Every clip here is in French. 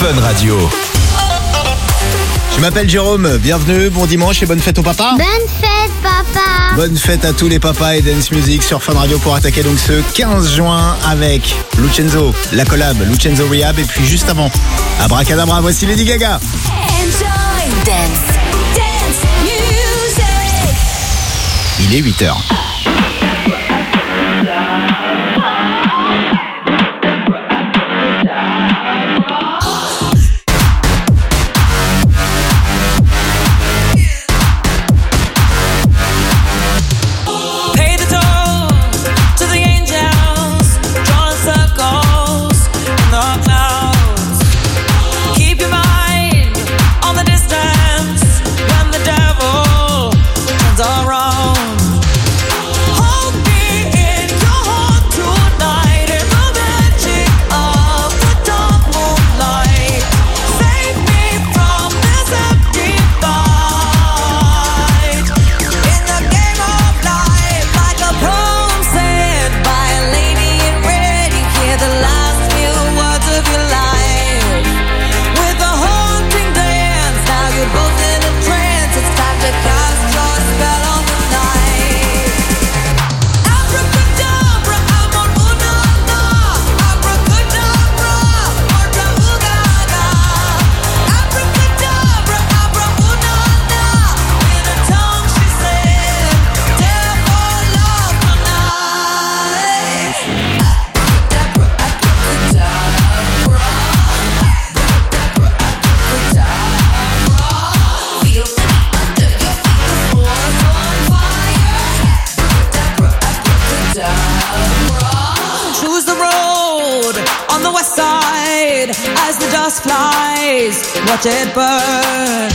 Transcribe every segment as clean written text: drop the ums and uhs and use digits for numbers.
Fun Radio. Je m'appelle Jérôme, bienvenue, bon dimanche et bonne fête au papa. Bonne fête, papa. Bonne fête à tous les papas et Dance Music sur Fun Radio pour attaquer donc ce 15 juin avec Lucenzo, la collab, Lucenzo Rehab et puis juste avant, Abracadabra, voici Lady Gaga. Enjoy dance, dance music. Il est 8h. Watch it burn.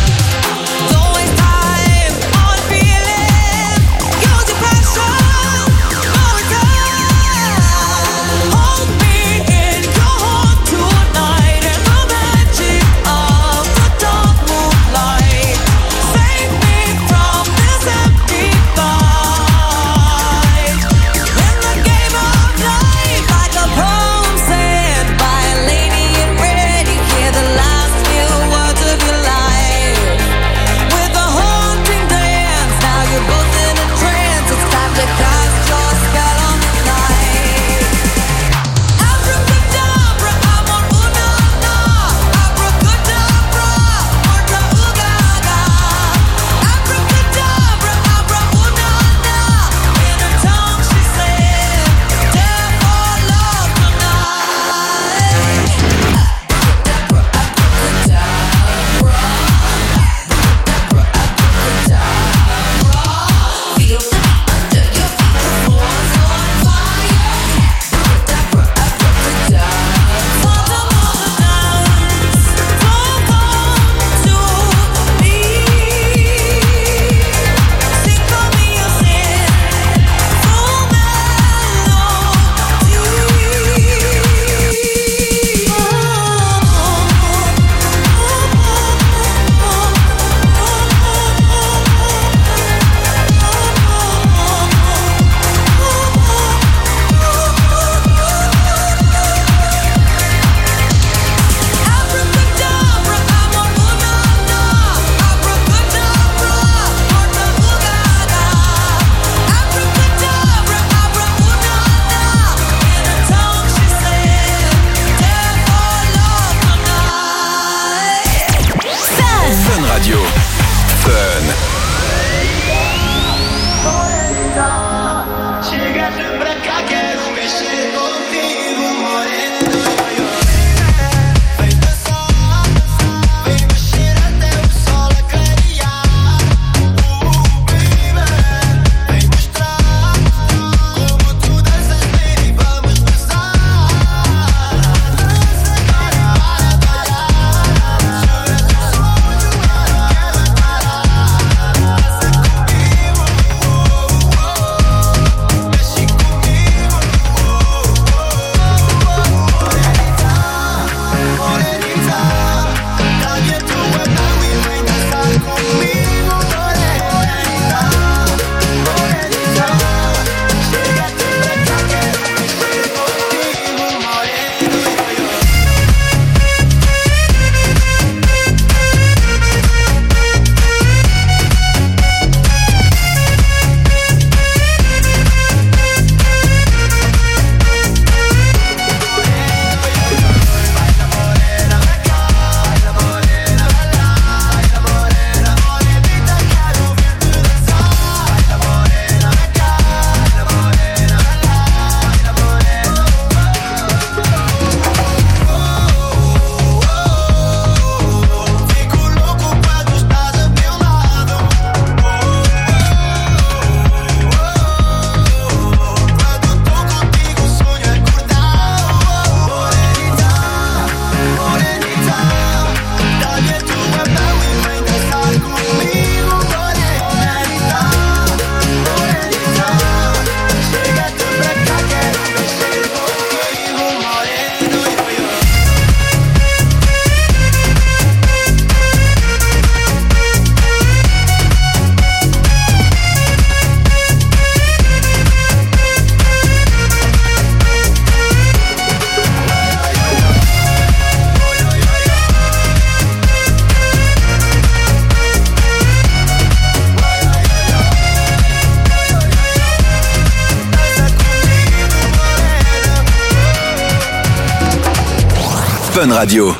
Fun Radio.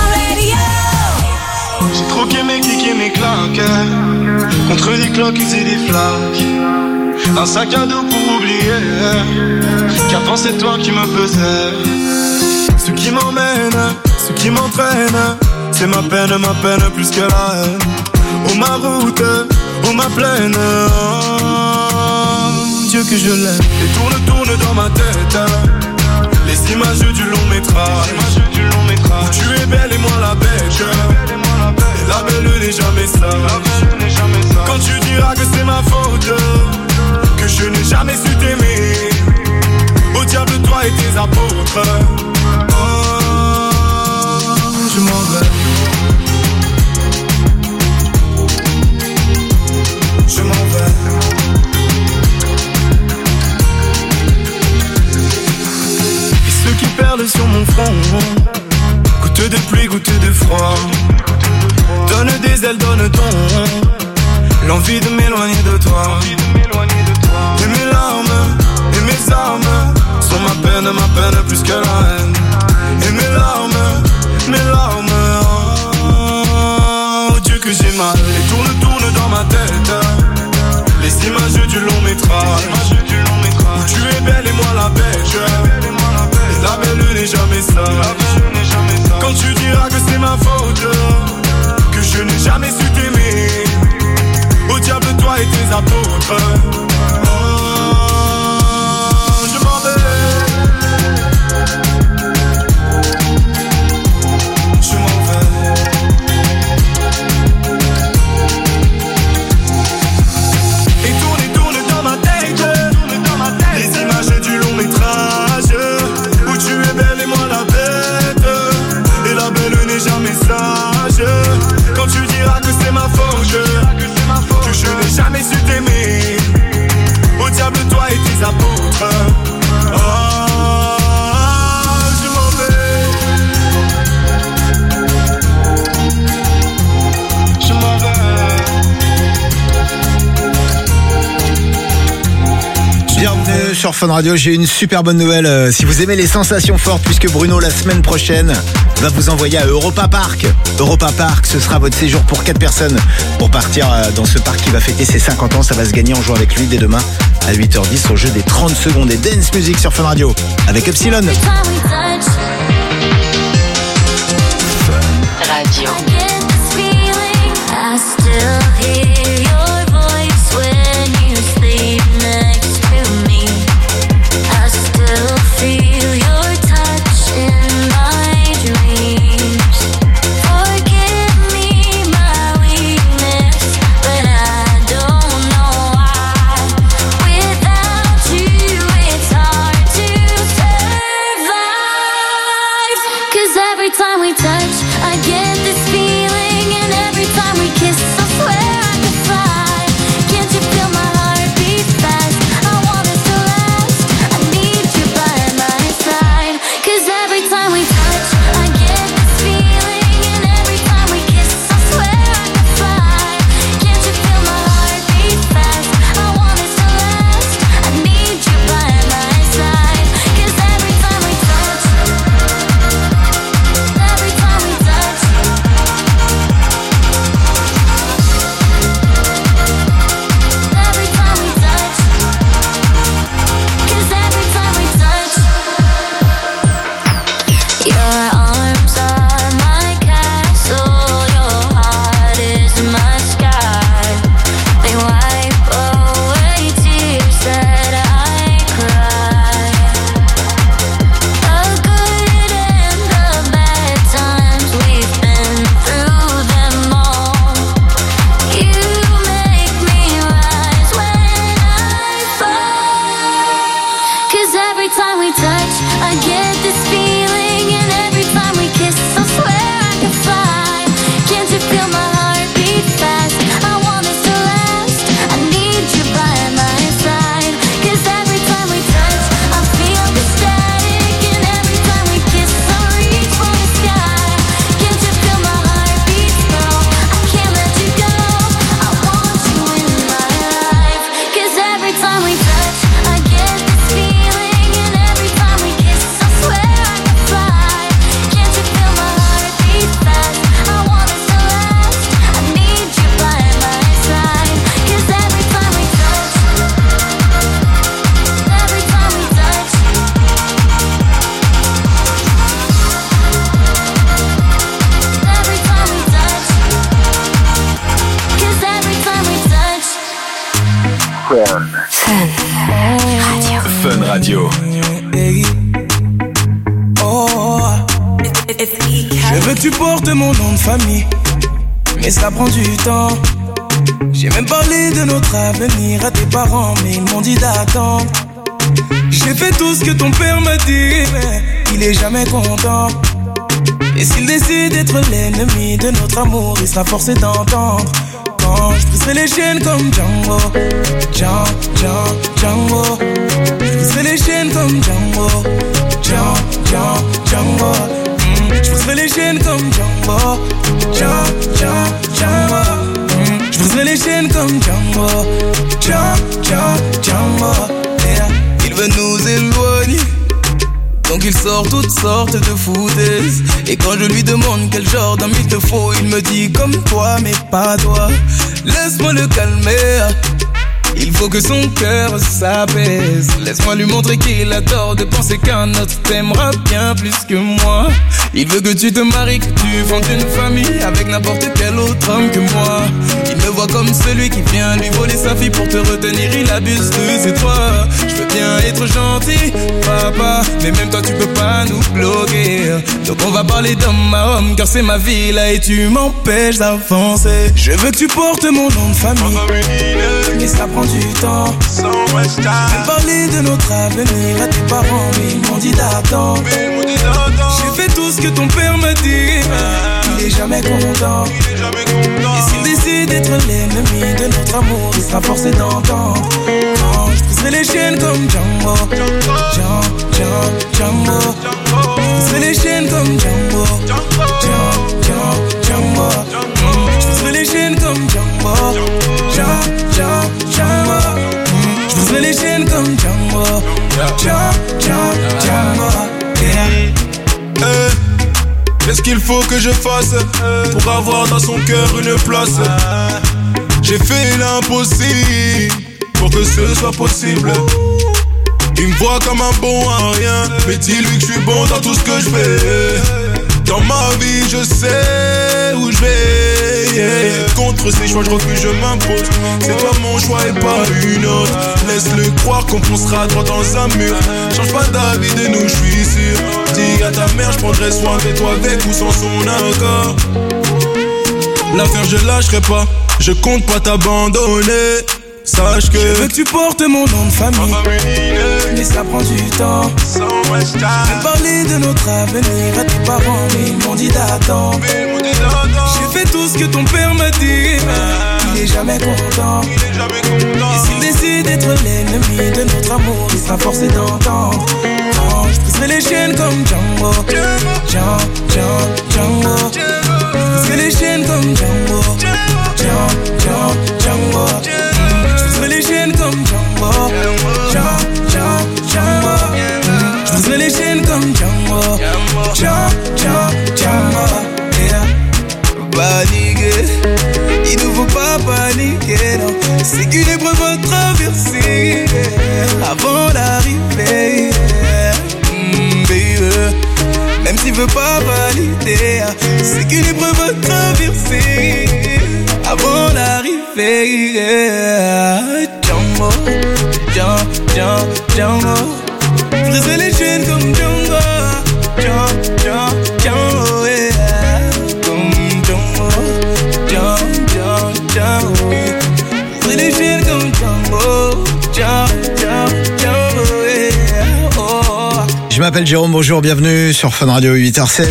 J'ai troqué mes kicks et mes claques contre des cloques et des flaques. Un sac à dos pour oublier qu'avant c'est toi qui me faisais. Ce qui m'emmène, ce qui m'entraîne, c'est ma peine plus que la haine. Oh ma route, oh ma plaine, oh, Dieu que je l'aime. Et tourne dans ma tête les images du long métrage, où tu es belle et moi la bête. Et la belle n'est jamais sage. Quand tu diras que c'est ma faute, que je n'ai jamais su t'aimer, au diable toi et tes apôtres. Oh, je m'en vais. Je m'en vais. Et ceux qui perlent sur mon front, goutte de pluie, goutte de froid, donne des ailes, donne ton l'envie de m'éloigner de toi. Et mes larmes, et mes armes sont ma peine plus que la haine. Et mes larmes, oh Dieu que j'ai mal. Et tourne dans ma tête les images du long métrage, où tu es belle et moi la bête. Et la belle n'est jamais sage. Quand tu diras que c'est ma faute, que je n'ai jamais su t'aimer, au diable toi et tes apôtres. Oh, je m'en vais. Je m'en vais. Et tourne dans ma tête les images du long métrage, où tu es belle et moi la bête. Et la belle n'est jamais sage. Quand tu diras que c'est ma faute, que je n'ai jamais su t'aimer, au diable toi et tes apôtres. Oh, je m'en vais. Je m'en vais. Bienvenue sur Fun Radio, j'ai une super bonne nouvelle. Si vous aimez les sensations fortes, puisque Bruno la semaine prochaine va vous envoyer à Europa Park. Europa Park, ce sera votre séjour pour 4 personnes pour partir dans ce parc qui va fêter ses 50 ans. Ça va se gagner en jouant avec lui dès demain à 8h10 au jeu des 30 secondes et Dance Music sur Fun Radio avec Epsilon. Radio. Every time we touch, I get this feeling, and every time we kiss, I swear I Radio. Je veux que tu portes mon nom de famille, mais ça prend du temps. J'ai même parlé de notre avenir à tes parents, mais ils m'ont dit d'attendre. J'ai fait tout ce que ton père m'a dit, mais il est jamais content. Et s'il décide d'être l'ennemi de notre amour, il sera forcé d'entendre. Quand je briserai les chaînes comme Django, Django. Je briserai les chaînes comme Django, Django. Je briserai les chaînes comme Django, Django. Je briserai les chaînes comme Django, Django. Il veut nous éloigner, donc il sort toutes sortes de foutaises. Et quand je lui demande quel genre d'homme il te faut, il me dit comme toi mais pas toi. Laisse-moi le calmer, il faut que son cœur s'apaise. Laisse-moi lui montrer qu'il a tort de penser qu'un autre t'aimera bien plus que moi. Il veut que tu te maries, que tu fondes une famille avec n'importe quel autre homme que moi. Il me voit comme celui qui vient lui voler sa fille pour te retenir, il abuse de ses droits. Je veux bien être gentil, papa, mais même toi tu peux pas nous bloquer. Donc on va parler d'homme à homme, car c'est ma vie là et tu m'empêches d'avancer. Je veux que tu portes mon nom de famille, mais ça prend du temps. J'ai parlé de notre avenir à tes parents, mais ils m'ont dit d'attendre. J'ai fait tout ce que ton père m'a dit, il est jamais content. Et s'il décide d'être l'ennemi de notre amour, il sera forcé d'entendre. Quand je briserai les chaînes comme Django, Django. Je briserai les chaînes comme Django, Django. Je briserai les chaînes comme Django, Django. Je briserai les chaînes comme Django, Django. Qu'est-ce qu'il faut que je fasse pour avoir dans son cœur une place? J'ai fait l'impossible pour que ce soit possible. Il me voit comme un bon à rien, mais dis-lui que je suis bon dans tout ce que je fais. Dans ma vie je sais où je vais, Contre ces choix je refuse, je m'impose. C'est toi mon choix et pas une autre. Laisse-le croire qu'on foncera droit dans un mur. Change pas d'avis de nous, je suis sûr. Dis à ta mère, je prendrai soin de toi avec ou sans son accord. L'affaire je lâcherai pas, je compte pas t'abandonner. Sache que je veux que tu portes mon nom de famille, mais ça prend du temps. J'ai parlé de notre avenir à tes parents, mais ils m'ont dit d'attendre. J'ai fait tout ce que ton père m'a dit, il est jamais content. Et s'il décide d'être l'ennemi de notre amour, il sera forcé d'entendre. Je briserai les chaînes comme Django, Django. Je briserai les chaînes comme Django, Django. Je briserai les chaînes comme Django, Django. Je briserai les chaînes comme Django, Django. Paniquer, il ne faut pas paniquer, non. C'est qu'une épreuve à traverser avant l'arrivée, baby. Même s'il veut pas valider, c'est qu'une épreuve à traverser avant l'arrivée. Django, Django. Briser les chaînes comme Django, Django, yeah. Comme Django. Briser les chaînes comme Django, Django, yeah. Oh. Je m'appelle Jérôme, bonjour, bienvenue sur Fun Radio 8h16.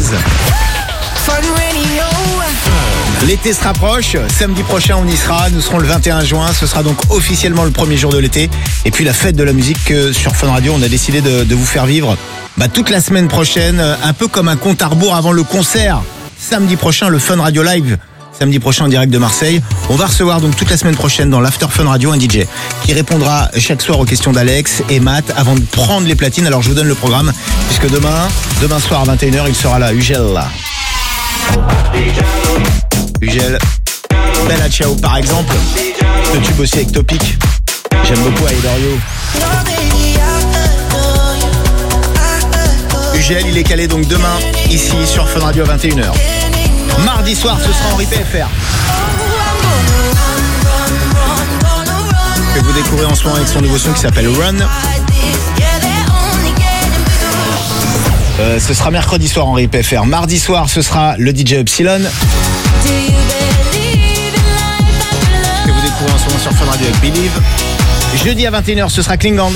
L'été se rapproche, samedi prochain on y sera, nous serons le 21 juin, ce sera donc officiellement le premier jour de l'été. Et puis la fête de la musique sur Fun Radio, on a décidé de vous faire vivre toute la semaine prochaine, un peu comme un compte à rebours avant le concert. Samedi prochain, le Fun Radio Live, samedi prochain en direct de Marseille. On va recevoir donc toute la semaine prochaine dans l'After Fun Radio un DJ qui répondra chaque soir aux questions d'Alex et Matt avant de prendre les platines. Alors je vous donne le programme, puisque demain soir à 21h, il sera là, Ugel. Ugel, Bella Ciao par exemple, le tube aussi avec Topic, j'aime beaucoup Aidorio. Ugel, il est calé donc demain ici sur Fun Radio à 21h. Mardi soir ce sera Henri PFR, que vous découvrez en ce moment avec son nouveau son qui s'appelle Run. Ce sera mercredi soir en Rip FR. Mardi soir, ce sera le DJ Epsilon. Que vous découvrez en ce moment sur Fun Radio avec Believe. Jeudi à 21h, ce sera Klingand.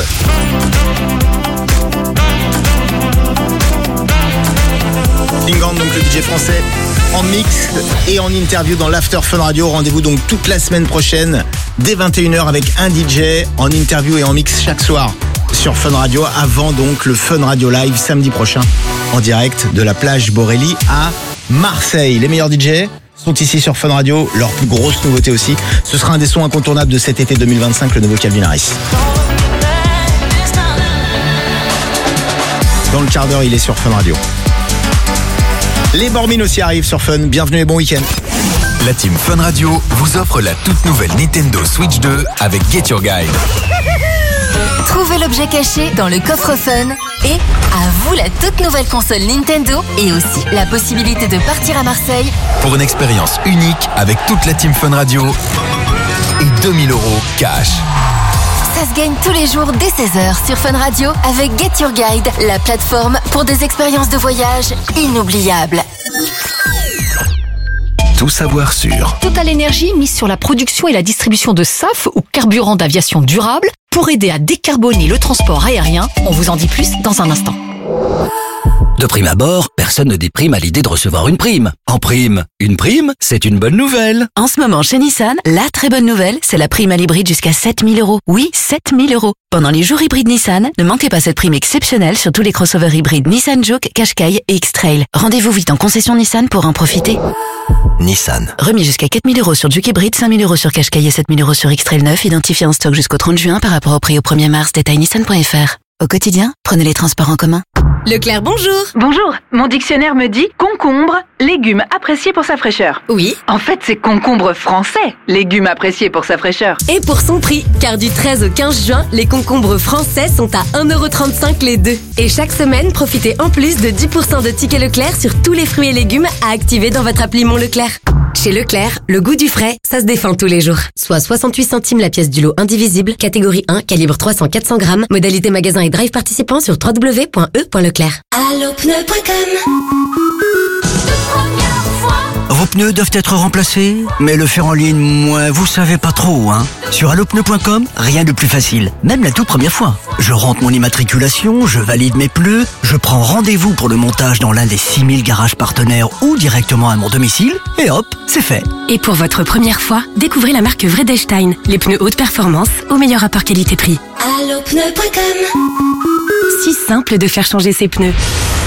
Klingand, donc le DJ français, en mix et en interview dans l'After Fun Radio. Rendez-vous donc toute la semaine prochaine, dès 21h, avec un DJ en interview et en mix chaque soir sur Fun Radio, avant donc le Fun Radio Live samedi prochain, en direct de la plage Borelli à Marseille. Les meilleurs DJ sont ici sur Fun Radio, leur plus grosse nouveauté aussi. Ce sera un des sons incontournables de cet été 2025, le nouveau Calvin Harris. Dans le quart d'heure, il est sur Fun Radio. Les Bormines aussi arrivent sur Fun. Bienvenue et bon week-end. La team Fun Radio vous offre la toute nouvelle Nintendo Switch 2 avec Get Your Guide. Trouvez l'objet caché dans le coffre Fun et à vous la toute nouvelle console Nintendo et aussi la possibilité de partir à Marseille pour une expérience unique avec toute la team Fun Radio et 2000 € cash. Ça se gagne tous les jours dès 16h sur Fun Radio avec Get Your Guide, la plateforme pour des expériences de voyage inoubliables. Tout savoir sur Total Energy mise sur la production et la distribution de SAF ou carburant d'aviation durable pour aider à décarboner le transport aérien. On vous en dit plus dans un instant. De prime abord, personne ne déprime à l'idée de recevoir une prime. En prime, une prime, c'est une bonne nouvelle. En ce moment, chez Nissan, la très bonne nouvelle, c'est la prime à l'hybride jusqu'à 7 000 €. Oui, 7 000 €. Pendant les jours hybrides Nissan, ne manquez pas cette prime exceptionnelle sur tous les crossovers hybrides Nissan Juke, Qashqai et X-Trail. Rendez-vous vite en concession Nissan pour en profiter. Nissan. Remis jusqu'à 4 000 € sur Juke hybride, 5 000 € sur Qashqai et 7 000 € sur X-Trail 9, identifié en stock jusqu'au 30 juin par rapport au prix au 1er mars. Détail nissan.fr. Au quotidien, prenez les transports en commun. Leclerc, bonjour. Bonjour, mon dictionnaire me dit concombre, légume apprécié pour sa fraîcheur. Oui. En fait, c'est concombre français, légume apprécié pour sa fraîcheur. Et pour son prix, car du 13 au 15 juin, les concombres français sont à 1,35 € les deux. Et chaque semaine, profitez en plus de 10% de tickets Leclerc sur tous les fruits et légumes à activer dans votre appli Mon Leclerc. Chez Leclerc, le goût du frais, ça se défend tous les jours. Soit 68 centimes la pièce du lot indivisible, catégorie 1, calibre 300-400 grammes, modalité magasin et drive participant sur www.e.leclerc. Allopneu.com. Vos pneus doivent être remplacés, mais le faire en ligne, moi, vous savez pas trop, hein. Sur allopneu.com, rien de plus facile, même la toute première fois. Je rentre mon immatriculation, je valide mes pneus, je prends rendez-vous pour le montage dans l'un des 6000 garages partenaires ou directement à mon domicile, et hop, c'est fait. Et pour votre première fois, découvrez la marque Vredestein, les pneus haute performance au meilleur rapport qualité-prix. Allopneu.com. Si simple de faire changer ses pneus.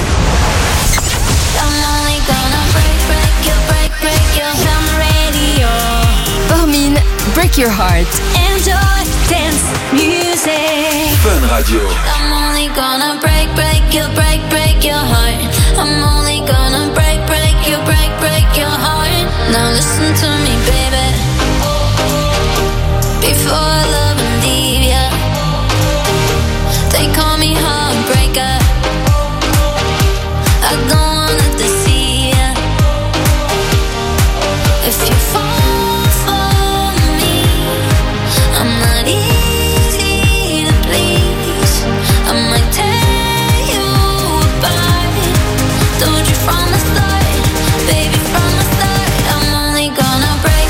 Bormine, Break Your Heart. Enjoy dance music. Fun Radio. I'm only gonna break your heart. I'm only gonna break your heart. Now listen to me, baby. Before I love and leave ya, they call me heartbreaker. I don't wanna deceive ya. If you fall for me, I'm not easy to please. I might tear you apart. Told you from the start, baby, from the start. I'm only gonna break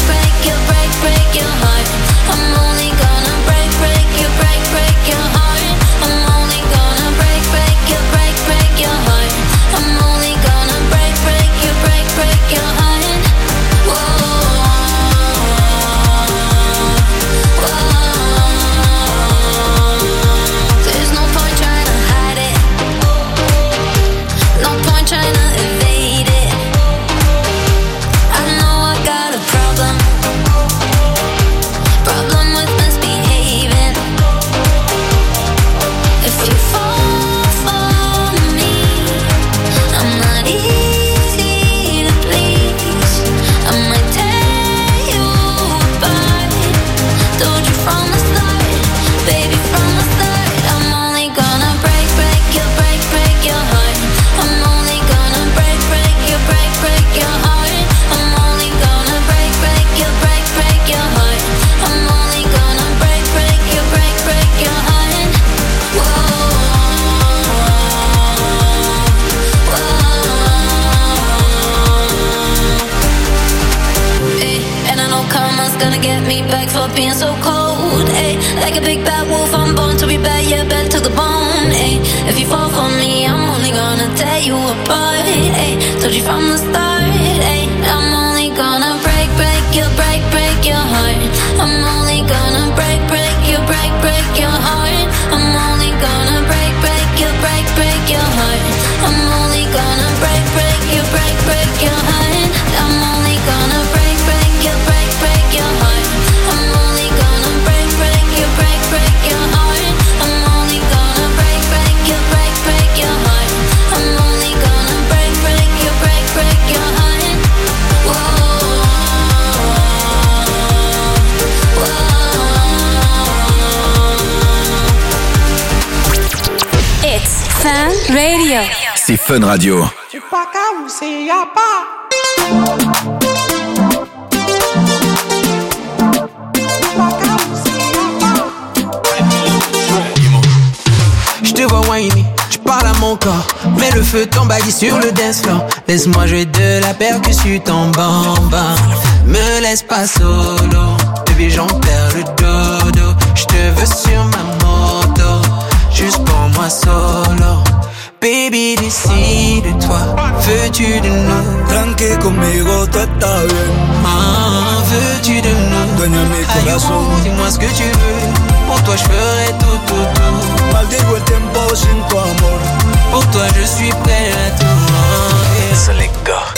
for being so cold, ayy. Like a big bad wolf, I'm born to be bad, yeah, bad to the bone, ayy. If you fall for me, I'm only gonna tear you apart, ayy. Told you from the start, ayy. I'm only gonna break your heart. I'm only gonna break your heart. I'm only gonna break your heart. I'm only gonna break your heart. I'm only gonna break your heart. I'm only gonna break your heart. I'm only gonna break your heart. I'm only gonna break your heart. It's Fun Radio. C'est Fun Radio. Tu pas qu'à où c'est y'a pas. Je te vois whiny, tu parles à mon corps. Mets le feu t'emballe sur le dance floor. Laisse-moi jouer de la percussion en bamba. Me laisse pas solo, baby j'en perds le dodo. Je te veux sur ma moto, juste pour moi solo. Baby, décide-toi, veux-tu de nous? Tranqui conmigo, tú estás bien. Veux-tu de nous? Dueña mi corazón. Dis-moi ce que tu veux. Pour toi, je ferai tout. Maldigo el tiempo sin tu amor. Pour toi, je suis prêt à tout. C'est les gars.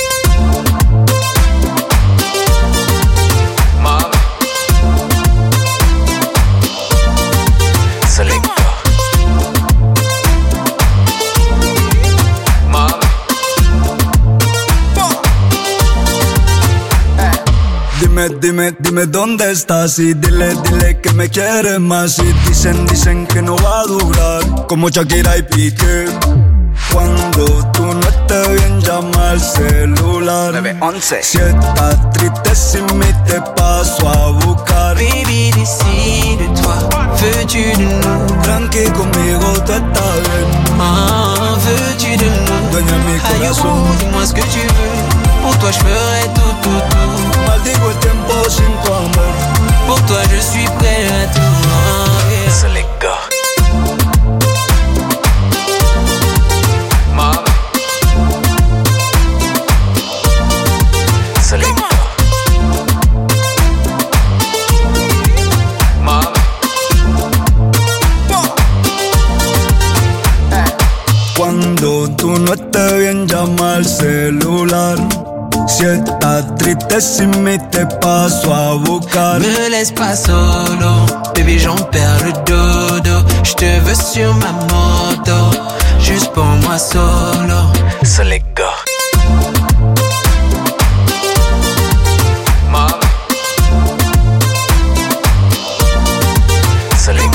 C'est les gars. Dime dónde estás y dile que me quieres más. Y dicen que no va a durar, como Shakira y Piqué. Cuando tú no estés bien, llama al celular. 911. Si estás triste sin mí, te paso a buscar. Baby, décide-toi, veux-tu de nous? Tranqui conmigo, tú estás bien. Veux-tu de nous? Dueña mi corazón. Dis-moi ce que tu veux. Pour toi, je ferai tout. Maldigo el tiempo sin tu amor. Pour toi, je suis prêt à tout. C'est les gars. C'est les gars. Cuando tú no estés bien, llama al celular. Si estás triste sin mí, te paso a buscar. Me laisse pas solo, baby j'en perds le dodo. Je te veux sur ma moto, juste pour moi solo. C'est les gars. C'est les gars.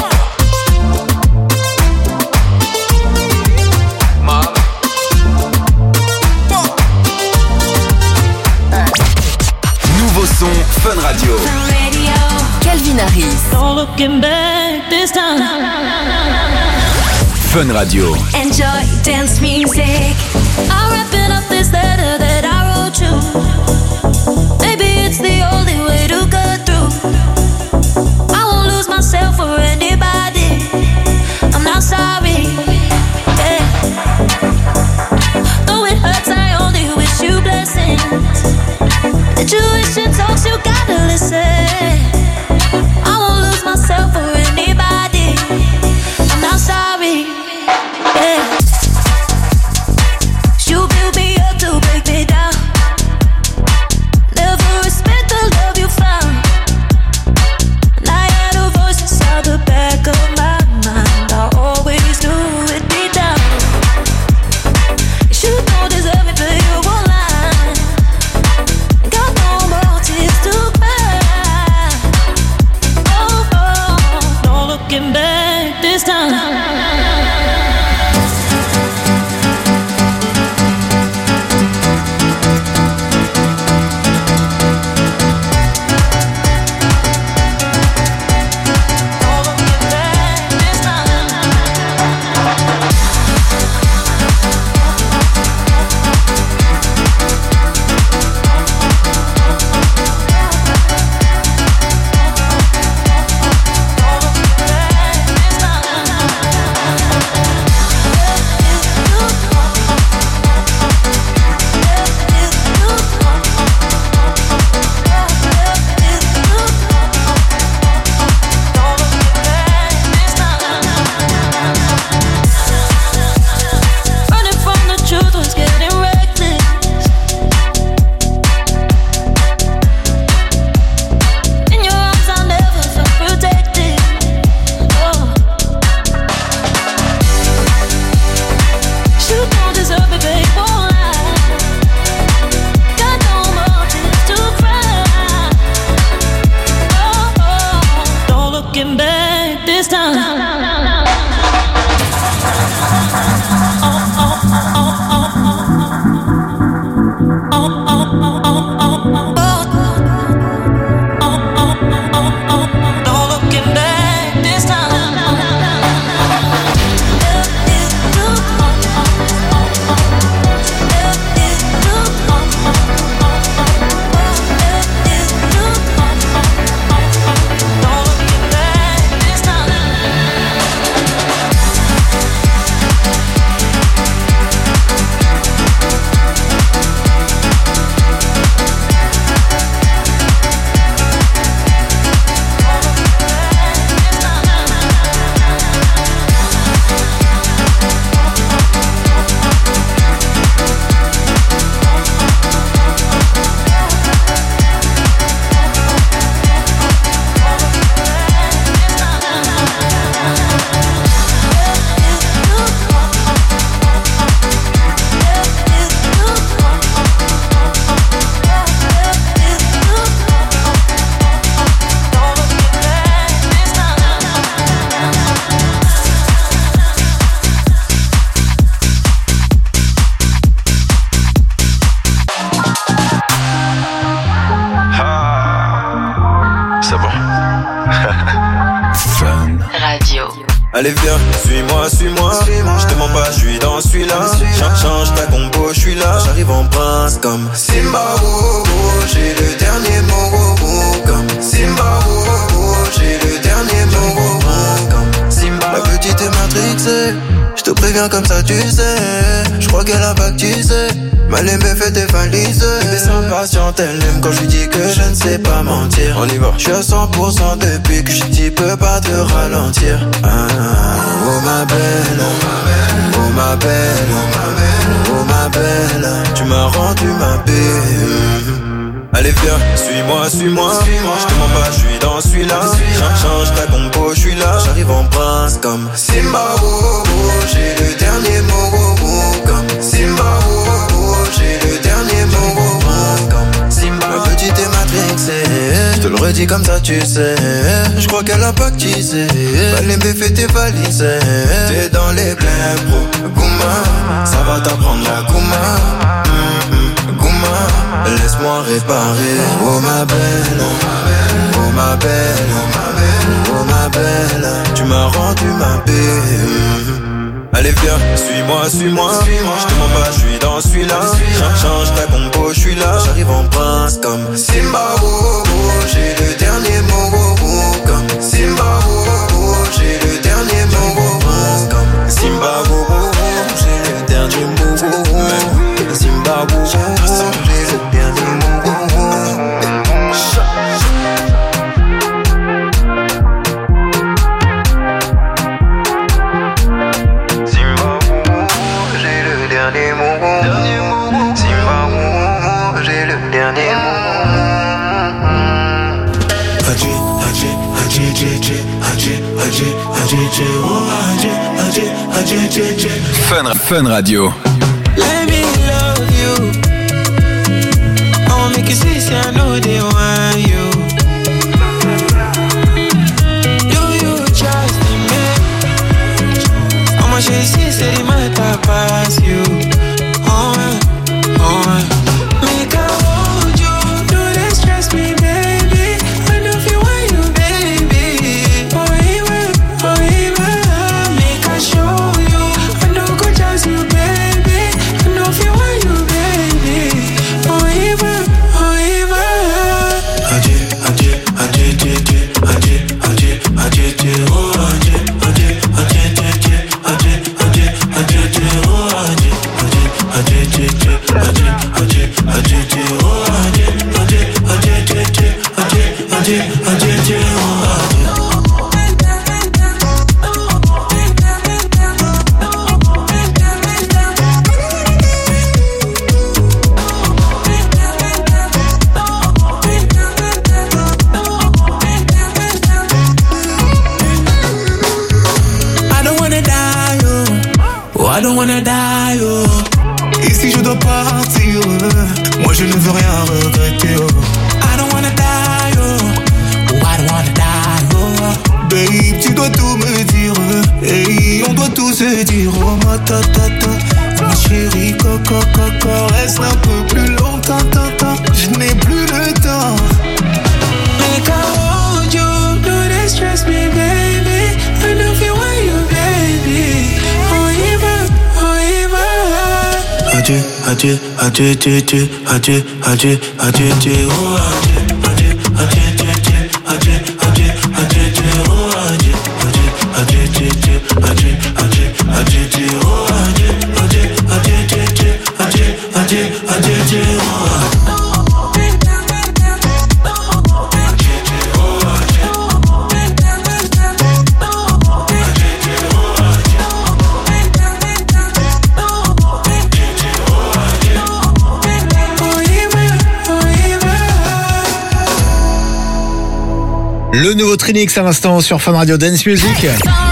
Nouveau son Fun Radio. Calvin Harris. Fun Radio. Enjoy dance music. I'm wrapping up this letter that I wrote you. Maybe it's the only way to go through. I won't lose myself for anybody. I'm not sorry. Yeah. Though it hurts, I only wish you blessings. The tuition talks, you gotta listen. I won't lose myself for anybody. I'm not sorry. Yeah. You build me up to break me down. Never respect the love you found. And I had a voice inside the back of my mind. I always knew it'd be down. You don't deserve it, but you won't lie. Got no more tears to cry. Oh, no looking back this time. Allez viens, suis-moi, je te mens pas, je suis dans celui-là. Change ta compo, je suis là. J'arrive en prince comme Simba, oh, oh, j'ai le dernier mot, oh, oh, comme Simba, oh, oh, j'ai le dernier mot, oh, oh, comme Simba. La petite est matrixée, je te préviens comme ça tu sais. Je crois qu'elle a baptisé, mal aimé fait tes valises. Elle est s'impatiente, elle aime quand je lui dis que je ne sais pas mentir. On y va. Je suis à 100% depuis que je dis peux pas te ralentir. Oh ma belle, oh ma belle, oh ma belle, tu m'as rendu ma belle. Allez viens, suis-moi, je te mens pas, je suis dans celui-là. Change ta compo, je suis là. J'arrive en prince comme Simba, oh, oh, j'ai le dernier mot, oh, oh, comme Simba, oh, oh, j'ai le dernier mot, oh, oh, comme Simba. Ma petite est matrixée, je te le redis comme ça tu sais. Je crois qu'elle a pactisé, fallait me fait tes valises. T'es dans les blés, bro, Gouma, ça va t'apprendre la Gouma. Laisse-moi réparer. Oh ma belle, oh ma belle, oh ma belle, tu m'as rendu ma belle. Allez viens, suis-moi, je te mens pas, je suis dans celui-là. Change ta compo, je suis là. J'arrive en prince comme Simba, oh, oh, j'ai le dernier mot, oh, oh, comme Simba, oh, oh, j'ai le dernier mot, oh, oh, comme Simba, oh, oh, j'ai le dernier mot, oh, oh, Simba, oh, oh, j'ai le dernier mot. Fun Radio. Let me love you. I wanna make you see, say I know they want you. Do you trust in me? How much you see, say they might pass you. Oh, make I hold you, do they stress me, baby? I know if you want you, baby. Oh, even, make I show you. I know good as you, baby. I know if you want you, baby. Oh, even. I don't wanna die, oh. Et si je dois partir, moi je ne veux rien regretter, oh. I don't wanna die, oh. I don't wanna die, oh. Babe, tu dois tout me dire, hey, on doit tout se dire, oh ma tata, ma chérie, coco, reste un peu plus longtemps, je n'ai plus le temps. Make I hold you, do they stress me, baby? I know if you want you, baby. Adieu, Le nouveau Trinix à l'instant sur Fun Radio Dance Music.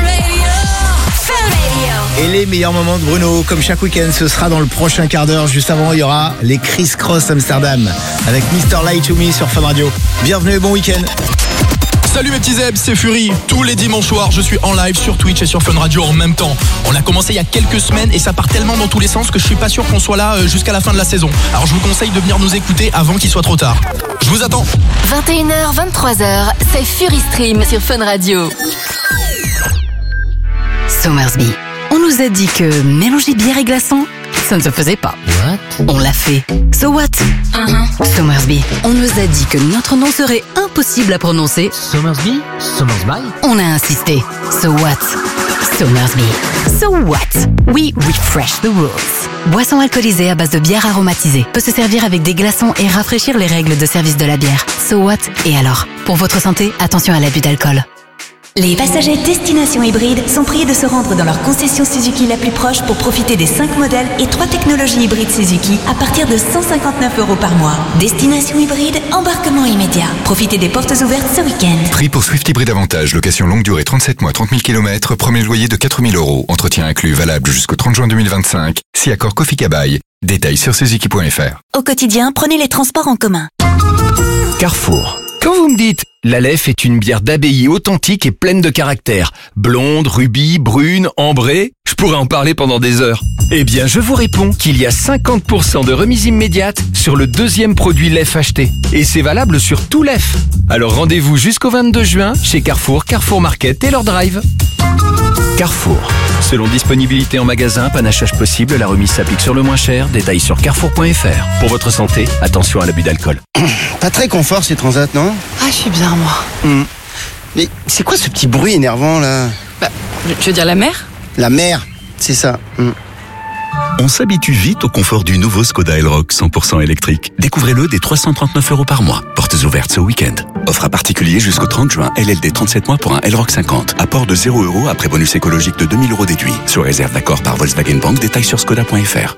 Et les meilleurs moments de Bruno, comme chaque week-end, ce sera dans le prochain quart d'heure. Juste avant, il y aura les Criss Cross Amsterdam avec Mr. Lie to Me sur Fun Radio. Bienvenue et bon week-end. Salut mes petits zèbres, c'est Fury. Tous les dimanches soirs, je suis en live sur Twitch et sur Fun Radio en même temps. On a commencé il y a quelques semaines et ça part tellement dans tous les sens que je suis pas sûr qu'on soit là jusqu'à la fin de la saison. Alors je vous conseille de venir nous écouter avant qu'il soit trop tard. Je vous attends. 21h, 23h, c'est Fury Stream sur Fun Radio. Somersby. On nous a dit que mélanger bière et glaçons, ça ne se faisait pas. What? On l'a fait. So what? Somersby. On nous a dit que notre nom serait impossible à prononcer. Somersby? Somersby? On a insisté. So what? Somersby. So what? We refresh the rules. Boisson alcoolisée à base de bière aromatisée peut se servir avec des glaçons et rafraîchir les règles de service de la bière. So what? Et alors? Pour votre santé, attention à l'abus d'alcool. Les passagers Destination Hybride sont priés de se rendre dans leur concession Suzuki la plus proche pour profiter des 5 modèles et 3 technologies hybrides Suzuki à partir de 159 € par mois. Destination Hybride, embarquement immédiat. Profitez des portes ouvertes ce week-end. Prix pour Swift Hybrid Avantage, location longue durée 37 mois, 30 000 km, premier loyer de 4 000 €, entretien inclus, valable jusqu'au 30 juin 2025, si accord Kofi Kabaï. Détails sur suzuki.fr. Au quotidien, prenez les transports en commun. Carrefour. Quand vous me dites « l'Aleph est une bière d'abbaye authentique et pleine de caractère, blonde, rubis, brune, ambrée », je pourrais en parler pendant des heures. Eh bien, je vous réponds qu'il y a 50% de remise immédiate sur le deuxième produit Lef acheté. Et c'est valable sur tout Lef. Alors rendez-vous jusqu'au 22 juin chez Carrefour, Carrefour Market et leur drive. Carrefour. Selon disponibilité en magasin, panachage possible, la remise s'applique sur le moins cher. Détails sur carrefour.fr. Pour votre santé, attention à l'abus d'alcool. Pas très confort ces transats, non? Ah, je suis bien, moi. Mais c'est quoi ce petit bruit énervant, là? Bah, je veux dire la mer? La mer, c'est ça. On s'habitue vite au confort du nouveau Skoda Elroq 100% électrique. Découvrez-le dès 339 € par mois. Portes ouvertes ce week-end. Offre à particulier jusqu'au 30 juin. LLD 37 mois pour un Elroq 50. Apport de 0 € après bonus écologique de 2000 € déduit. Sous réserve d'accord par Volkswagen Bank. Détails sur skoda.fr.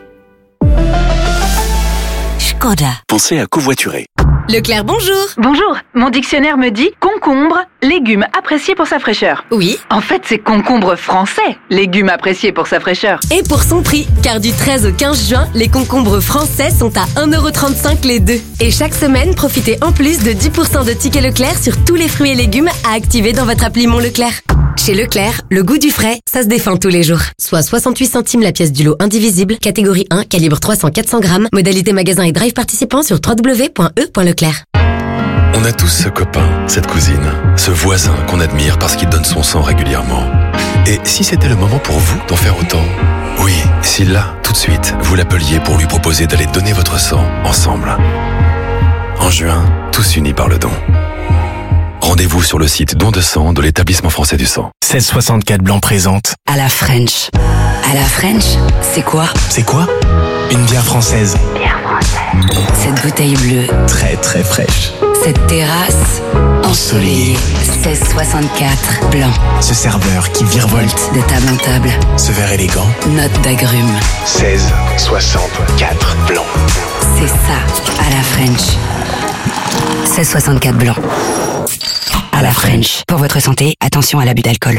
Skoda. Pensez à covoiturer. Leclerc, bonjour. Bonjour. Mon dictionnaire me dit concombre, légume apprécié pour sa fraîcheur. Oui. En fait, c'est concombre français, légume apprécié pour sa fraîcheur. Et pour son prix, car du 13 au 15 juin, les concombres français sont à 1,35 € les deux. Et chaque semaine, profitez en plus de 10% de tickets Leclerc sur tous les fruits et légumes à activer dans votre appli Mon Leclerc. Chez Leclerc, le goût du frais, ça se défend tous les jours. Soit 68 centimes la pièce du lot indivisible, catégorie 1, calibre 300-400 grammes, modalité magasin et drive participant sur www.e.leclerc. On a tous ce copain, cette cousine, ce voisin qu'on admire parce qu'il donne son sang régulièrement. Et si c'était le moment pour vous d'en faire autant? Oui, si là, tout de suite, vous l'appeliez pour lui proposer d'aller donner votre sang ensemble. En juin, tous unis par le don. Rendez-vous sur le site Don de sang de l'établissement français du sang. 1664 Blanc présente À la French. À la French, c'est quoi? C'est quoi? Une bière française. Bière française. Cette bouteille bleue. Très très fraîche. Cette terrasse ensoleillée. 1664 Blanc. Ce serveur qui virevolte de table en table. Ce verre élégant. Note d'agrumes. 1664 Blanc. C'est ça, à la French. 1664 Blanc. À la French. Pour votre santé, attention à l'abus d'alcool.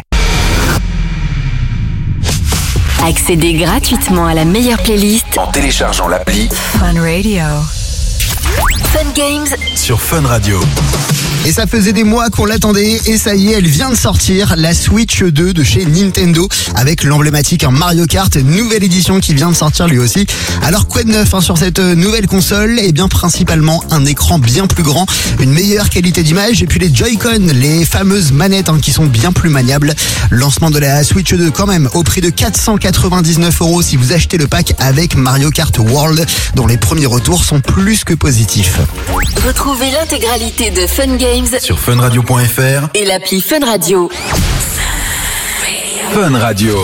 Accédez gratuitement à la meilleure playlist en téléchargeant l'appli Fun Radio. Fun Games sur Fun Radio. Et ça faisait des mois qu'on l'attendait et ça y est, elle vient de sortir, la Switch 2 de chez Nintendo avec l'emblématique Mario Kart, nouvelle édition qui vient de sortir lui aussi. Alors quoi de neuf sur cette nouvelle console? Eh bien principalement un écran bien plus grand, une meilleure qualité d'image et puis les Joy-Con, les fameuses manettes qui sont bien plus maniables. Lancement de la Switch 2 quand même au prix de 499 € si vous achetez le pack avec Mario Kart World dont les premiers retours sont plus que positifs. Retrouvez l'intégralité de Fun Games sur funradio.fr et l'appli Fun Radio. Fun Radio.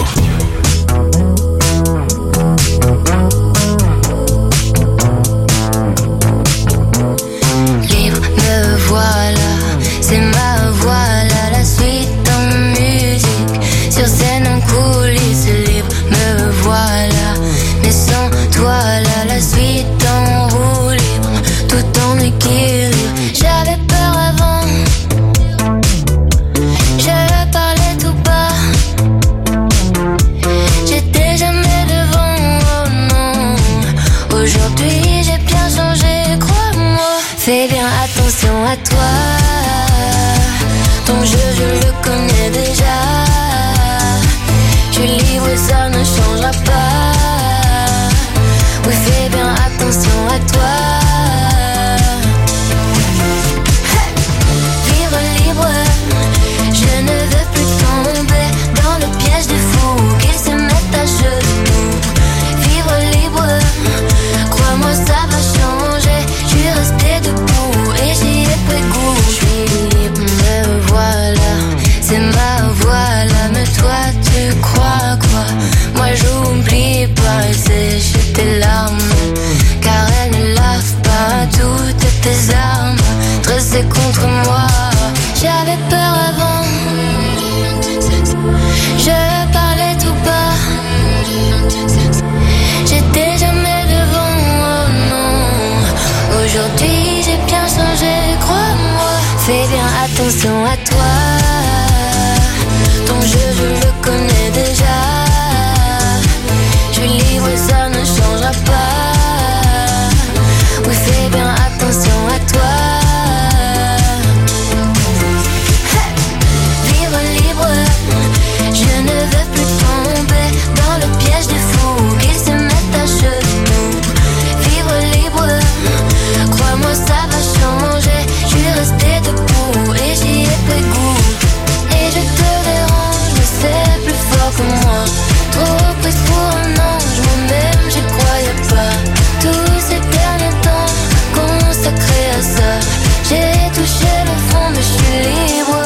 Libre, me voilà, c'est ma voilà, la suite en musique, sur scène en coulisses. Libre, me voilà, mais sans toi là, la suite en roue libre, tout en équilibre. J'avais peur avant, je parlais tout bas, j'étais jamais devant, oh non. Aujourd'hui j'ai bien changé, crois-moi. Fais bien attention à toi, ton jeu je le connais déjà. Je suis libre, ça ne changera pas. Oui, fais bien attention à toi. Vivre libre, je ne veux plus tomber dans le piège des fous. attention à toi. Ton jeu je le connais déjà. Je suis libre, ça ne changera pas. Oui, fais bien attention à toi. Vivre libre, je ne veux plus tomber dans le piège des fous qui se mettent à genoux. Vivre libre, crois-moi ça va changer. Je suis restée debout et j'y ai pris goût. Et je te dérange, mais c'est plus fort que moi. Trop prise pour un ange, moi-même j'y croyais pas. Tous ces derniers temps consacrés à ça, j'ai touché le fond mais je suis libre.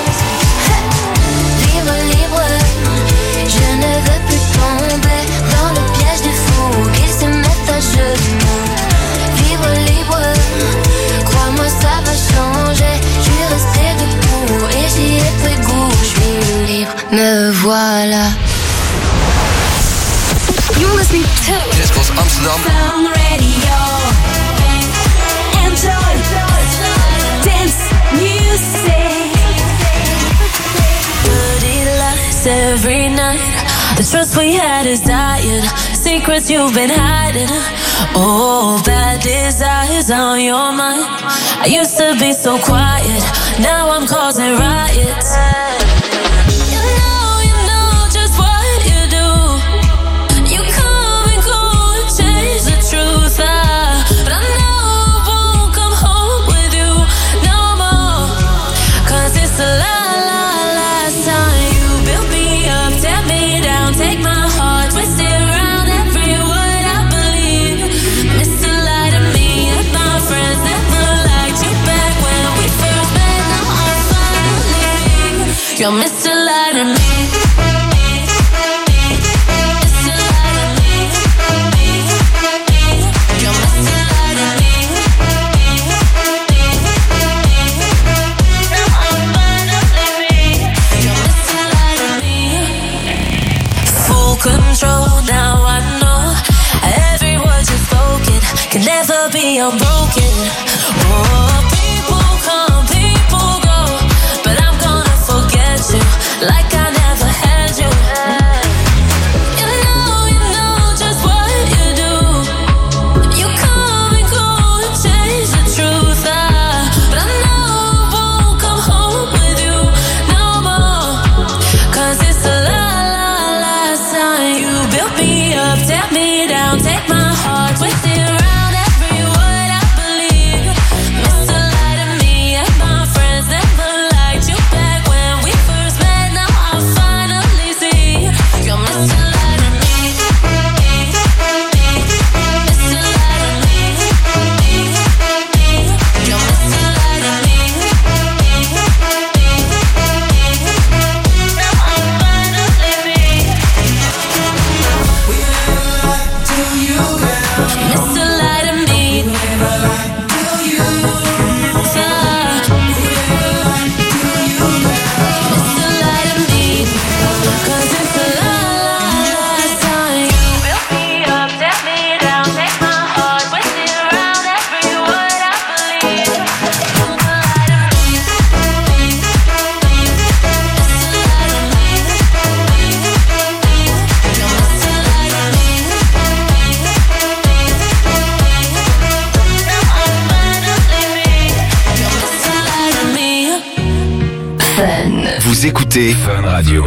Vivre libre, je ne veux plus tomber dans le piège des fous qui se mettent à genoux. Vivre libre, crois-moi ça va changer. Je suis restée debout et j'y ai pris goût. Je suis libre, me voilà. You're listening to Disco's Amsterdam Sound Radio. Enjoy dance music. Dirty lies every night. The trust we had is dying. Secrets you've been hiding. Oh, bad desires on your mind. I used to be so quiet. Now I'm causing riots. You know just what you do. You come and go and change the truth. But I know I won't come home with you no more. 'Cause it's the last time you built me up, tear me down, take my heart, twist it around every word I believe. Mr. Lie to me and my friends never liked you back when we first met. Now I'm finally seeing you're Mr. Lie to me. Mr. Lie to me. You're Mr. Lie to me. Now I'm finally you're Mr. Lie to me. Full control, now I know every word you've spoken can never be unbroken. Oh, people come, people go, but I'm gonna forget you like I never had you. You know just what you do. You come and go and change the truth. But I know I won't come home with you no more. 'Cause it's the last time you built me up, tear me down, take my heart, twist it around every word I believe. Mr. Lie to me and my friends never liked you back when we first met. Now I finally see you're Mr. Lie to me. Mr. Lie to me. You're Mr. Lie to me. Now I'm finally seeing Mr. Lie to me. Mr. Lie to me. 'Cause it's the last time you built me up, tear me down, take my heart, twist it around every word I believe. Mr. Lie to me. Mr. Lie to me. You're Mr. Lie to me. Now I'm finally you're Mr. Lie to me. Vous écoutez Fun Radio.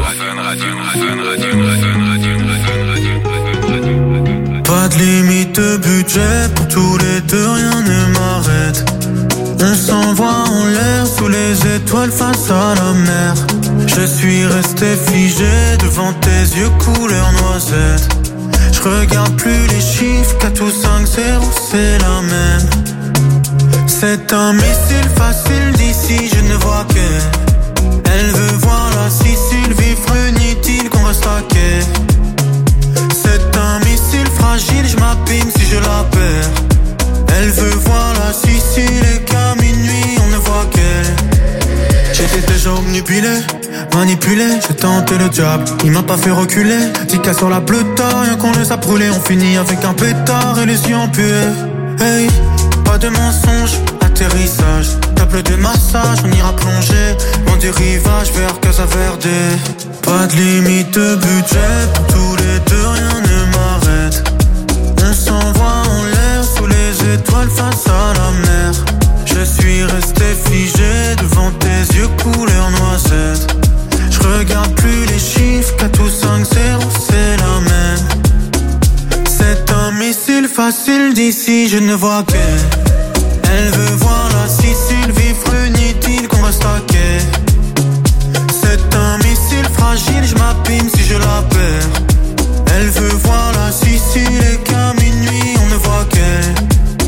Pas de limite de budget, pour tous les deux rien ne m'arrête. On s'envoie en l'air sous les étoiles face à la mer. Je suis resté figé devant tes yeux couleur noisette. Je regarde plus les chiffres, 4 ou 5, 0, c'est la même. C'est un missile facile d'ici, je ne vois que. Elle veut voir la Sicile, vivre inutile qu'on reste à quai. C'est un missile fragile, je m'abîme si je la perds. Elle veut voir la Sicile et qu'à minuit on ne voit qu'elle. J'étais déjà obnubilé, manipulé, j'ai tenté le diable, il m'a pas fait reculer. 10 cas sur la pleuta, rien qu'on les a brûlés. On finit avec un pétard et les yeux empués. Hey, pas de mensonge, l'atterrissage. Table de massage, on ira plonger loin du rivage vers Casa Verde. Pas de limite de budget, pour tous les deux rien ne m'arrête. On s'envoie en l'air sous les étoiles face à la mer. Je suis resté figé devant tes yeux couleur noisette. Je regarde plus les chiffres, 4 ou 5 0, c'est la même. C'est un missile facile d'ici, je ne vois qu'elle. Elle veut voir la Sicile, vivre inutile qu'on reste à quai. C'est un missile fragile, je m'abîme si je la perds. Elle veut voir la Sicile et qu'à minuit on ne voit qu'elle.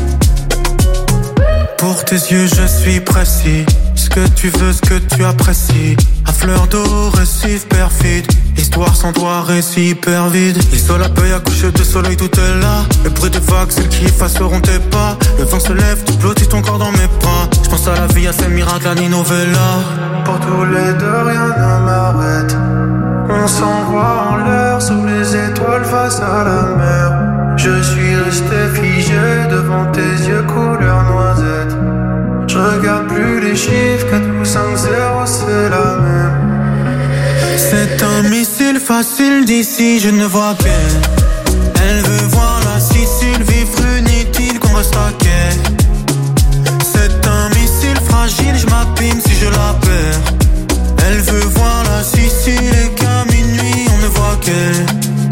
Pour tes yeux je suis précis, ce que tu veux, ce que tu apprécies. À fleur d'eau, récif perfide, histoire sans toi, récit hyper vide. L'isole à peu à coucher de soleil, tout est là. Le bruit des vagues, celles qui effaceront tes pas. Le vent se lève, tu blottis ton corps dans mes bras. Je pense à la vie, à ces miracles, à Ninovella. Pour tous les deux, rien ne m'arrête. On s'envoie en l'air sous les étoiles face à la mer. Je suis resté figé devant tes yeux couleur noisette. Je regarde plus les chiffres, 4 ou 5 0, c'est la même. C'est un missile facile d'ici, je ne vois qu'elle. Elle veut voir la Sicile, vivre inutile qu'on reste à quai. C'est un missile fragile, je m'abîme si je la perds. Elle veut voir la Sicile et qu'à minuit on ne voit qu'elle.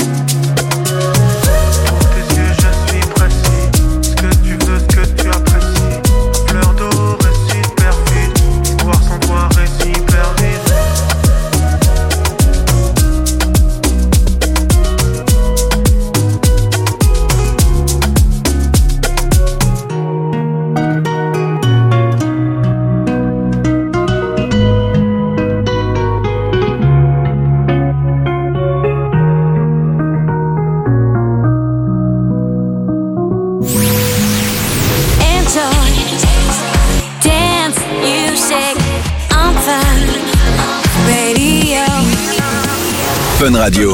Fun Radio.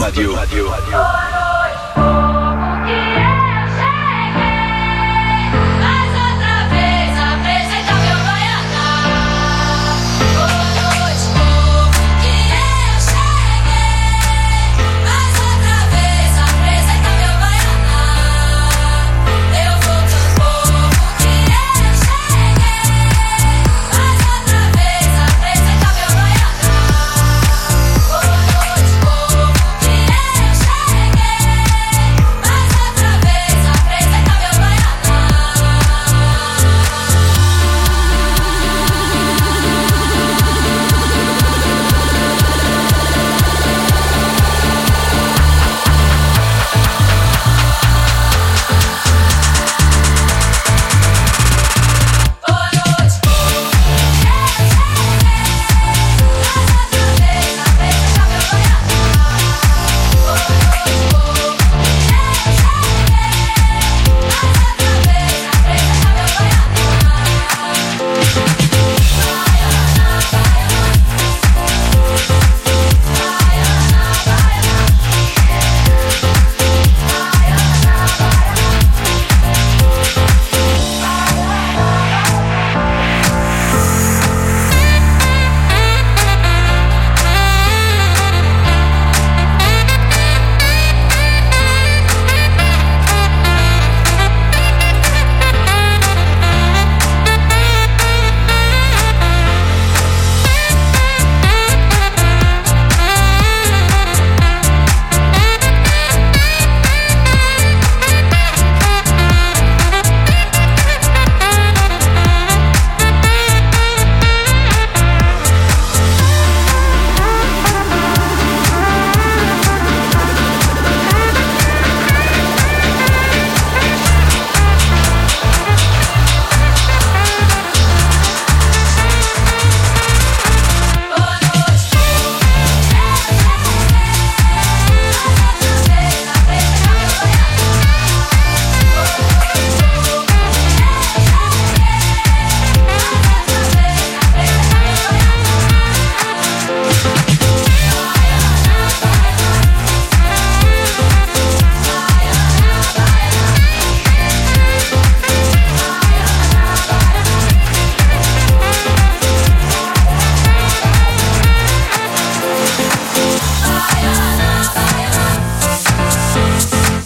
Yeah.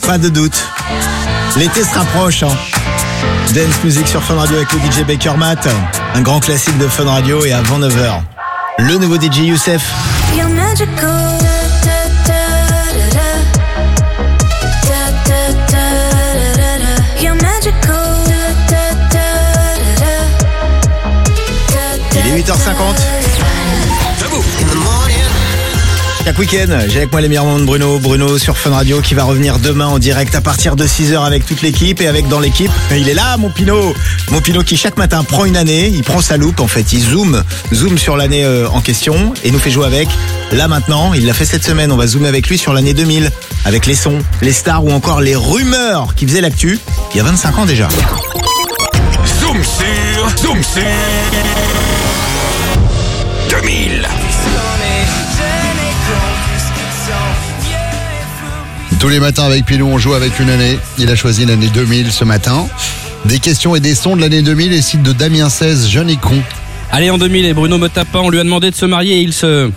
Pas de doute. L'été se rapproche. Dance Music sur Fun Radio avec le DJ Baker Matt. Un grand classique de Fun Radio et avant 9h. Le nouveau DJ Youssef. You're magical. You're magical. Il est 8h50. Chaque week-end, j'ai avec moi les meilleurs moments de Bruno sur Fun Radio qui va revenir demain en direct à partir de 6h avec toute l'équipe et avec dans l'équipe, il est là mon Pinot qui chaque matin prend une année, il prend sa loupe en fait, il zoome sur l'année en question et nous fait jouer avec. Là maintenant, il l'a fait cette semaine, on va zoomer avec lui sur l'année 2000 avec les sons, les stars ou encore les rumeurs qui faisaient l'actu il y a 25 ans déjà. Zoom sur 2000. Tous les matins avec Pilou, on joue avec une année. Il a choisi l'année 2000 ce matin. Des questions et des sons de l'année 2000 et site de Damien 16, jeune et con. Allez, en 2000, et Bruno me tape pas, on lui a demandé de se marier et il se...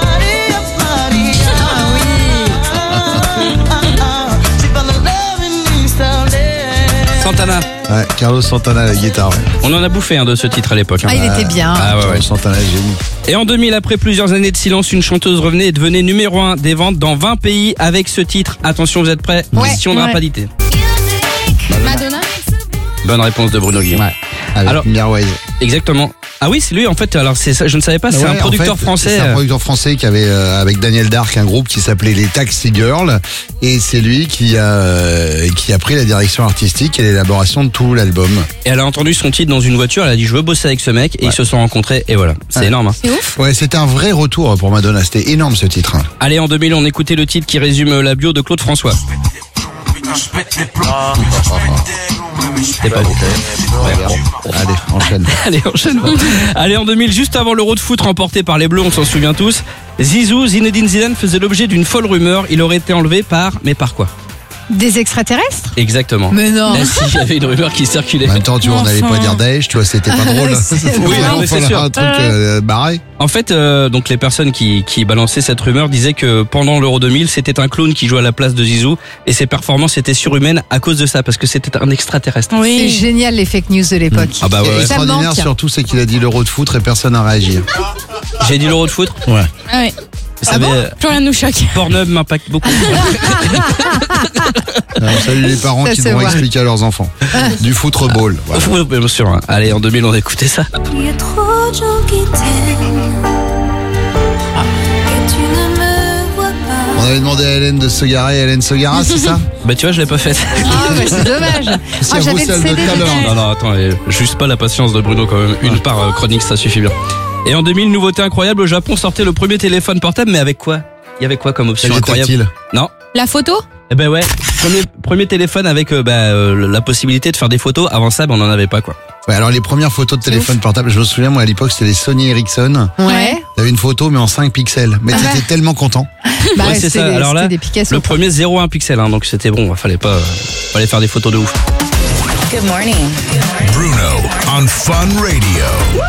Santana. Ouais, Carlos Santana à la guitare. Ouais. On en a bouffé de ce titre à l'époque. Ah, il était bien. Ah ouais. Santana, génie. Et en 2000, après plusieurs années de silence, une chanteuse revenait et devenait numéro 1 des ventes dans 20 pays avec ce titre. Attention, vous êtes prêts? Question de rapidité. Madonna. Bonne réponse de Bruno Guillaume. Ouais. Avec Mirwais. Exactement. Ah oui, c'est lui en fait. Alors c'est ça, je ne savais pas. C'est un producteur français. C'est un producteur français qui avait avec Daniel Dark un groupe qui s'appelait les Taxi Girls et c'est lui qui a pris la direction artistique et l'élaboration de tout l'album. Et elle a entendu son titre dans une voiture. Elle a dit je veux bosser avec ce mec et ils se sont rencontrés et voilà. C'est énorme. Hein. C'est ouf. Ouais, c'était un vrai retour pour Madonna. C'était énorme ce titre. Allez, en 2000, on écoutait le titre qui résume la bio de Claude François. C'est pas Allez, enchaîne. Allez, enchaîne. Allez, en 2000, juste avant l'Euro de foot remporté par les Bleus, on s'en souvient tous, Zizou, Zinedine Zidane faisait l'objet d'une folle rumeur. Il aurait été enlevé mais par quoi? Des extraterrestres? Exactement. Mais non. Là, si, il y avait une rumeur qui circulait. En même temps, tu vois, on n'allait pas dire Daesh, tu vois, c'était pas drôle. Oui, non, mais c'est sûr. Un truc barré. En fait, donc les personnes qui balançaient cette rumeur disaient que pendant l'Euro 2000, c'était un clown qui jouait à la place de Zizou et ses performances étaient surhumaines à cause de ça, parce que c'était un extraterrestre. Oui. C'est génial les fake news de l'époque. Ah bah ouais. L'extraordinaire surtout, c'est qu'il a dit l'Euro de foot et personne n'a réagi. J'ai dit l'Euro de foot? Ouais. Ah oui. Vous savez, plus rien ne nous choque. Pornhub m'impacte beaucoup. Salut les parents qui devront expliquer à leurs enfants. Du football. Voilà. Bien sûr. Hein. Allez, en 2000, on écoutait ça. Il y a trop de gens qui t'aiment et tu ne me vois pas. On avait demandé à Hélène de se garer, Hélène se gara, c'est ça? Bah tu vois, je l'ai pas faite. Ah bah c'est dommage. C'est j'avais le CD de Non, attends, juste pas la patience de Bruno quand même. Une part chronique, ça suffit bien. Et en 2000, nouveauté incroyable, au Japon sortait le premier téléphone portable, mais avec quoi? Il y avait quoi comme option incroyable? Non. La photo? Eh ben ouais, premier téléphone avec la possibilité de faire des photos. Avant ça, on n'en avait pas quoi. Ouais, alors les premières photos de téléphone portable, je me souviens, moi à l'époque c'était les Sony Ericsson. Ouais. T'avais une photo mais en 5 pixels. Mais t'étais tellement content. Bah ouais, c'est ça. Alors là, le premier 0,1 pixel, donc c'était bon. Fallait faire des photos de ouf. Good morning. Bruno on Fun Radio.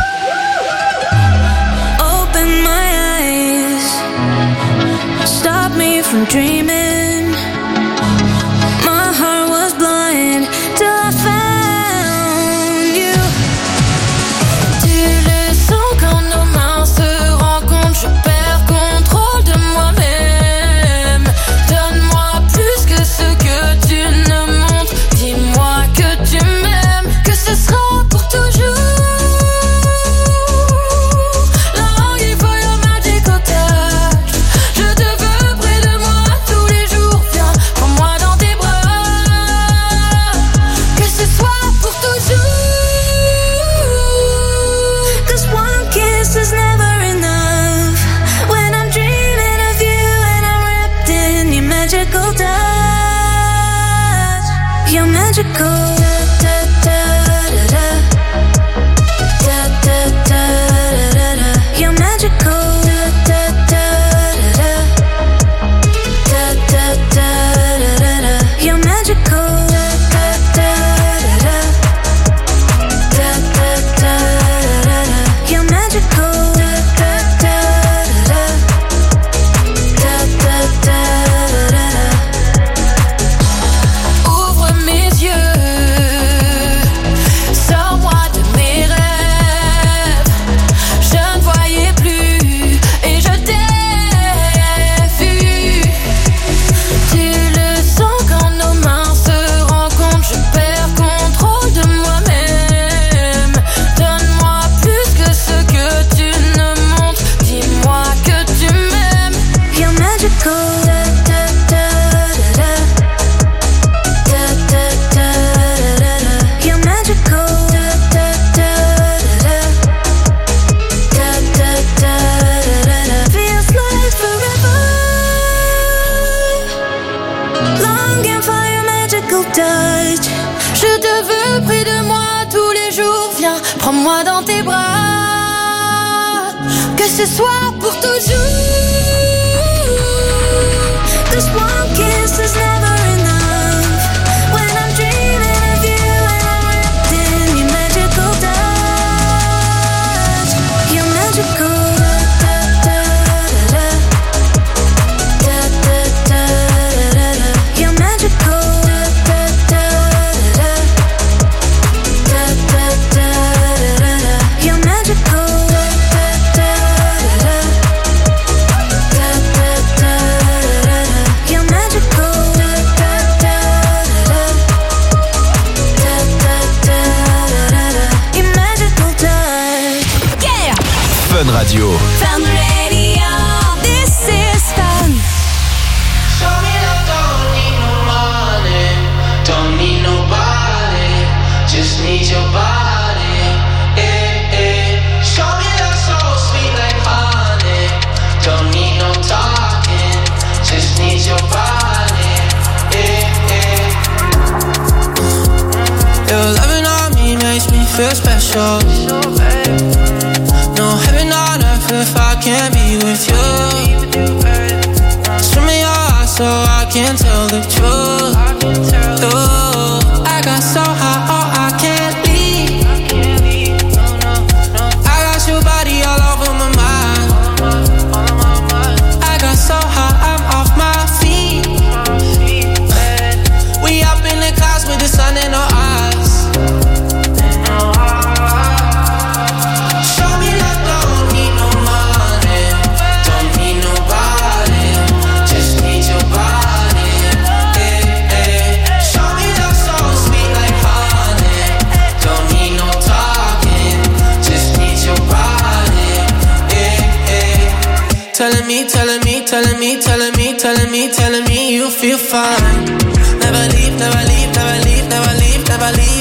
Open my eyes, stop me from dreaming. My heart was blind till I found you. Tu le sens quand nos mains se rencontrent, je perds contrôle de moi-même. Donne-moi plus que ce que tu ne montres. Dis-moi que tu m'aimes, que ce sera pour toujours. You're magical. You're magical. You're magical. You're magical. Prends-moi dans tes bras, que ce soit pour toujours. This one kiss is never enough. When I'm dreaming of you and I'm wrapped in your magical touch. Your magical Your magical Your magical Your magical Your magical touch. Yeah! Fun Radio. Fun Radio. This is fun. Show me love, don't need no money, don't need nobody, just need your body. Show me love so sweet like honey, don't need no talking, just need your body. Your loving on me makes me feel special. No heaven on earth if I can't be with you. Swim in your eyes so I can tell the truth. I got so high, oh I can't leave. I got your body all over my mind. I got so high, I'm off my feet. We up in the clouds with the sun in our eyes. Show me love, don't need no money, don't need nobody, just need your body. Show me love so sweet like honey, don't need no talking, just need your body. Telling me, telling me, telling me, telling me, telling me, telling me you feel fine. Never leave, never leave, never leave, never leave, never leave.